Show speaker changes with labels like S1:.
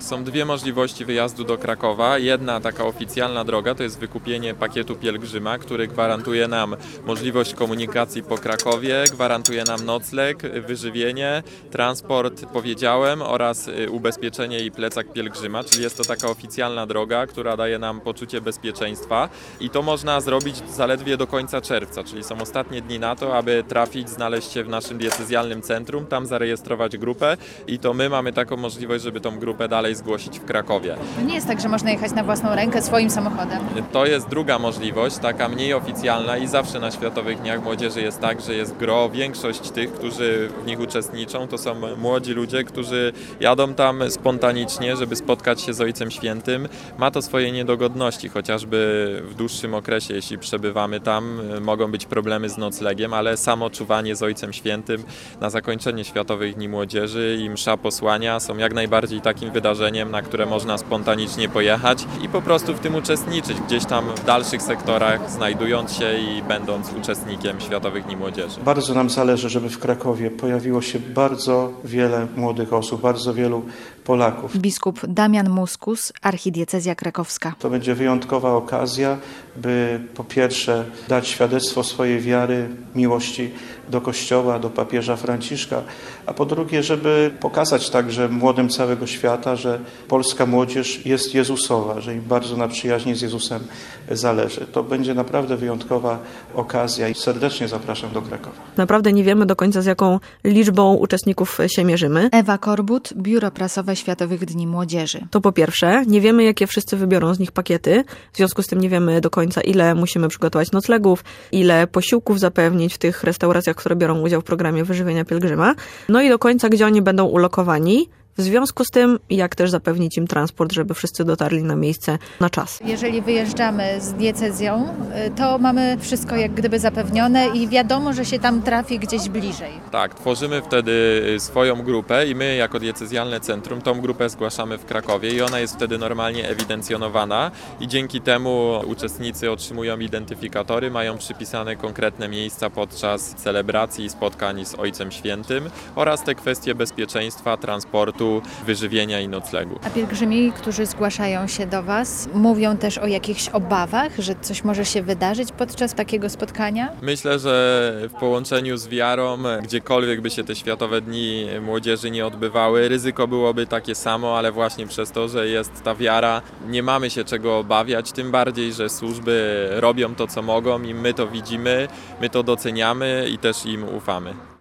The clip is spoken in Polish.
S1: Tak, są dwie możliwości wyjazdu do Krakowa. Jedna taka oficjalna droga to jest wykupienie pakietu pielgrzyma, który gwarantuje nam możliwość komunikacji po Krakowie, gwarantuje nam nocleg, wyżywienie, transport, powiedziałem, oraz ubezpieczenie i plecak pielgrzyma, czyli jest to taka oficjalna droga, która daje nam poczucie bezpieczeństwa i to można zrobić zaledwie do końca czerwca, czyli są ostatnie dni na to, aby trafić, znaleźć się w naszym diecezjalnym centrum, tam zarejestrować grupę i to my mamy taką możliwość, żeby tą grupę dalej zgłosić w Krakowie.
S2: To nie jest tak, że można jechać na własną rękę swoim samochodem.
S1: To jest druga możliwość, taka mniej oficjalna i zawsze na Światowych Dniach Młodzieży jest tak, że jest gro, większość tych, którzy w nich uczestniczą, to są młodzi ludzie, którzy jadą tam spontanicznie, żeby spotkać się z Ojcem Świętym. Ma to swoje niedogodności, chociażby w dłuższym okresie, jeśli przebywamy tam, mogą być problemy z noclegiem, ale samo czuwanie z Ojcem Świętym na zakończenie Światowych Dni Młodzieży i msza posłania są jak najbardziej takim wydarzeniem, na które można spontanicznie pojechać i po prostu w tym uczestniczyć gdzieś tam w dalszych sektorach, znajdując się i będąc uczestnikiem Światowych Dni Młodzieży.
S3: Bardzo nam zależy, żeby w Krakowie pojawiło się bardzo wiele młodych osób, bardzo wielu Polaków.
S2: Biskup Damian Muskus, archidiecezja krakowska.
S3: To będzie wyjątkowa okazja, by po pierwsze dać świadectwo swojej wiary, miłości do Kościoła, do papieża Franciszka, a po drugie, żeby pokazać także młodym całego świata, że polska młodzież jest Jezusowa, że im bardzo na przyjaźni z Jezusem zależy. To będzie naprawdę wyjątkowa okazja i serdecznie zapraszam do Krakowa.
S4: Naprawdę nie wiemy do końca, z jaką liczbą uczestników się mierzymy.
S2: Ewa Korbut, Biuro Prasowe Światowych Dni Młodzieży.
S4: To po pierwsze, nie wiemy, jakie wszyscy wybiorą z nich pakiety. W związku z tym nie wiemy do końca, ile musimy przygotować noclegów, ile posiłków zapewnić w tych restauracjach, które biorą udział w programie wyżywienia pielgrzyma. No i do końca, gdzie oni będą ulokowani. W związku z tym, jak też zapewnić im transport, żeby wszyscy dotarli na miejsce na czas.
S2: Jeżeli wyjeżdżamy z diecezją, to mamy wszystko jak gdyby zapewnione i wiadomo, że się tam trafi gdzieś bliżej.
S1: Tak, tworzymy wtedy swoją grupę i my jako diecezjalne centrum tą grupę zgłaszamy w Krakowie i ona jest wtedy normalnie ewidencjonowana i dzięki temu uczestnicy otrzymują identyfikatory, mają przypisane konkretne miejsca podczas celebracji i spotkań z Ojcem Świętym oraz te kwestie bezpieczeństwa, transportu, wyżywienia i noclegu.
S2: A pielgrzymi, którzy zgłaszają się do Was, mówią też o jakichś obawach, że coś może się wydarzyć podczas takiego spotkania?
S1: Myślę, że w połączeniu z wiarą, gdziekolwiek by się te Światowe Dni Młodzieży nie odbywały, ryzyko byłoby takie samo, ale właśnie przez to, że jest ta wiara, nie mamy się czego obawiać, tym bardziej, że służby robią to, co mogą i my to widzimy, my to doceniamy i też im ufamy.